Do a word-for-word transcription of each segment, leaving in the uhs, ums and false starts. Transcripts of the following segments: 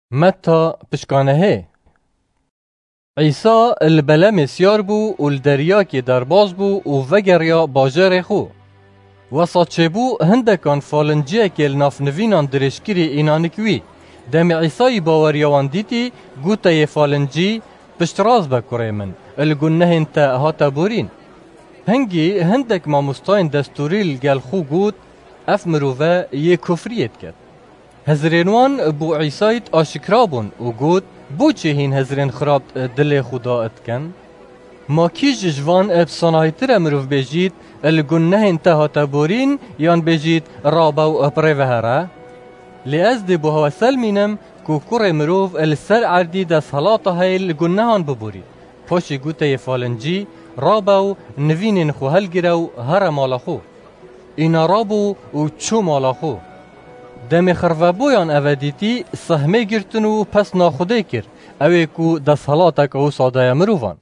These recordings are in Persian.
متى پشکانه عیسی البلا مسیار بو و الدریا که درباز بو و وگریا باجر خو وسا چه بو هندکان فالنجه که الناف نوینان درشکری اینانکوی دم عیسی باوریوان دیتی گوته ی فالنجی پشتراز بکره من الگنه انتا هاتا بورین هنگی هندک ماموستاین دستوریل گل خو گوت اف مروفه یه کفریت کرد هزرینوان بو عیسایت آشکرابون و گوت بو چه هین هزرین خراب دل خدا اتکن؟ ما کیش جوان ابسانایتر مروف بجید الگنه انتها تبورین یان بجید رابا و اپره و هره؟ لی از دی بو هوسل مینم که کور مروف السر عردی ده صلاتا های الگنه هان ببورید پاشی گوته ی فالنجی رابا و نوینین خو هل گیرو هر مالا خو اینا رابو و چو مالا خو دم خرفبویان اودیتی سهمه گرتن و پس ناخوده کر اوی کو ده صلاتک او ساده مروفان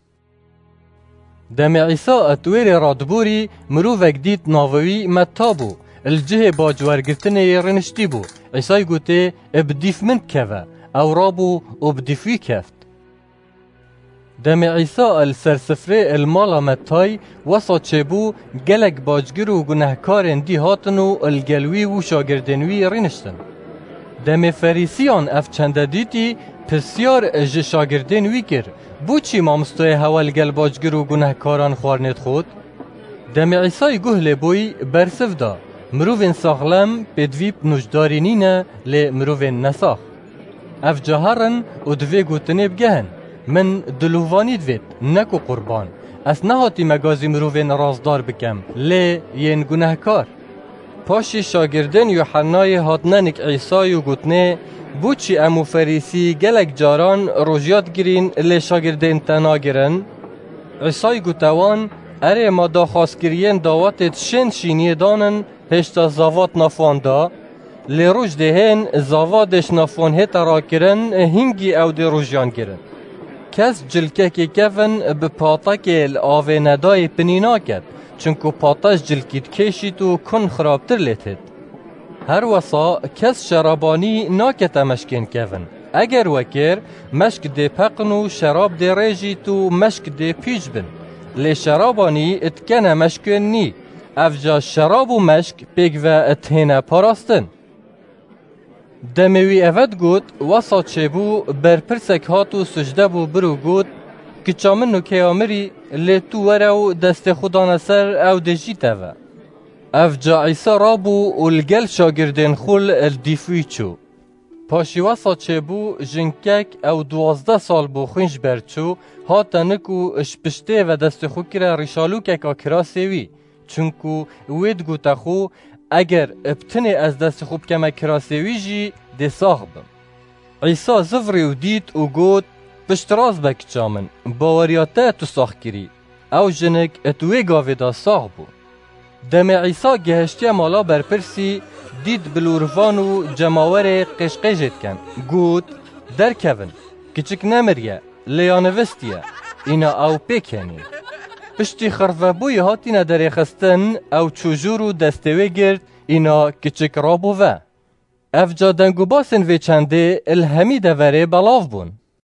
دم عیسی اتویر رادبوری مروفک دید ناوی متابو الجه با جوارگرتن رنشتی بو عیسی گوته ابدیف من کفه او رابو ابدیفی کفت دم عیسی السرسفره المالا متای وسا چه بو گلک باجگر و گناهکارن دی هاتن و الگلوی و شاگردنوی رینشتن دم فریسیان اف چنده دیتی پسیار اج شاگردنوی کر بو چی مامستوی هول گل باجگر و گناهکاران خوارنت خود دم عیسی گهل بوی برسف دا مروفین ساغلم بدویب نجداری نینه لی مروفین نساخ اف جهرن و دوی گوتنه بگهن من دلووانی دوید نکو قربان از نهاتی مگازی مروفین رازدار بکم لی ین گناهکار پاشی شاگردن یوحنای هاتننک عیسی و گوتنه بوچی امو فریسی گلک جاران روژیات گیرین لی شاگردن تنا گیرن عیسی گوتوان اره ما دا خواست گیرین داواتت شن شینی دانن هشتا زاوات نافوان دا لی روش دهین زاواتش نافوان هتا را کرن هنگی او دی روژیان گیرن کس جلکه که کفن به پاتا که آوه ندای پنینا کرد چونکو پاتاش جلکید کشید و کن خرابتر لیتید هر وسا کس شرابانی ناکت مشکین کفن اگر وکر مشک ده پقن و شراب ده ریجید و مشک ده پیج بن لی شرابانی اتکنه مشکین نی افجا شراب و مشک پیگ و اتهنه پاراستن دموی اود گوت واسا چه بو برپرسک هاتو سجده بو برو گوت که چامنو که آمری لی تو ورو دست خدا نسر او دجیت اوه اف جا عیسی رابو و الگل شاگردین خول الدیفوی چو پاشی واسا چه بو جنکک او دوازده سال بو خونش برچو هاتا نکو اشپشته و دست خو کرا ریشالو که کرا سیوی چونکو وید گوتا خو اگر ابتنی از دست خوب کمه کراسیوی جی ده ساخ بم عیسی زفری و دید و گوت پشتراز بک چامن باوریاته تو ساخ کری او جنک اتوی گاوی دا ساخ بو دم عیسی گهشتی مالا برپرسی دید بلورفان و جماور قشقیجت کن گوت در کون کچک نمریه لیانوستیه اینا او پیکنی پشتی خرفبوی هاتی نداره خستن او چوجور و دستوی گرد اینا کچک رابو و اف جا دنگو باسن وی چنده الهمی دوره بلاف بون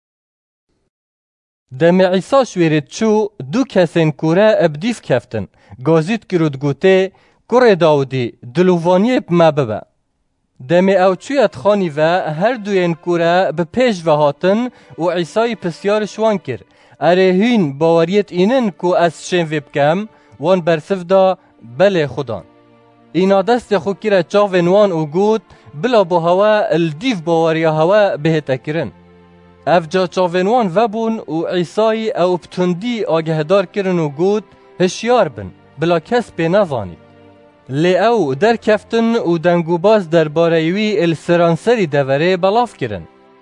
دم عیسی شویرد چو دو کسین کوره ابدیف کفتن گازید کرود گوته کوره داودی دلووانی بما ببه دم او چویت خانی و هر دوین کوره به پیش و هاتن و عیسی پسیار شوان کرد اره هین باوریت اینن کو از شن وی بکم وان برسف دا بله خودان اینا دست خو کیره چاوین وان و گود بلا با هوا الدیف باوریا هوا بهتا کرن اف جا چاوین وان وبون و عیسی او بتندی آگهدار کرن و گود هشیار بن بلا کس پی نزانید لی او در کفتن و دنگو باز در باریوی السرانسری دوره بلاف کرن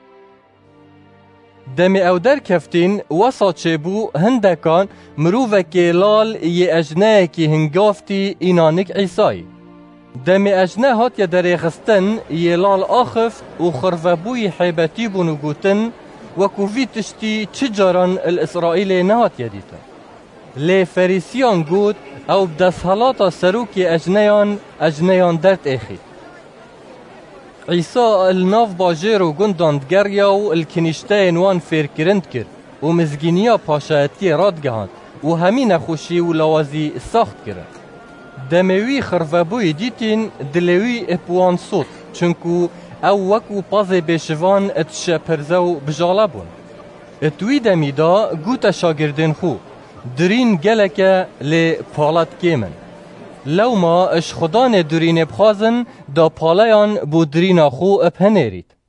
دم او در کفتین وسا چه بو هندکان مروفکی لال یه اجنه که هنگافتی اینانک عیسی دم اجنه هات یا در خستن یه لال آخف و خرفبوی حیبتی بونو گوتن و کوفی تشتی چه جاران الاسرائیل نهات یدیتا لی فریسیان گوت او بدست حالاتا سروکی اجنهان اجنهان درد اخید عیسی الناف باجر و گنداند گریا و الکنیشتین وان فیرکرند کرد و مزگینیا پاشایتی راد گهاند و همین خوشی و لوازی ساخت کرد. دموی خرفبوی دیتین دلوی اپوان صوت چونکو او وکو پاز بشوان اتشه پرزو بجاله بون. اتوی دمیدا گوتا شاگردن خو درین گلکه لی پالت کیمن. لو ما اش خدان درین بخوازن دا پالیان بو درین خو اپهنیرید.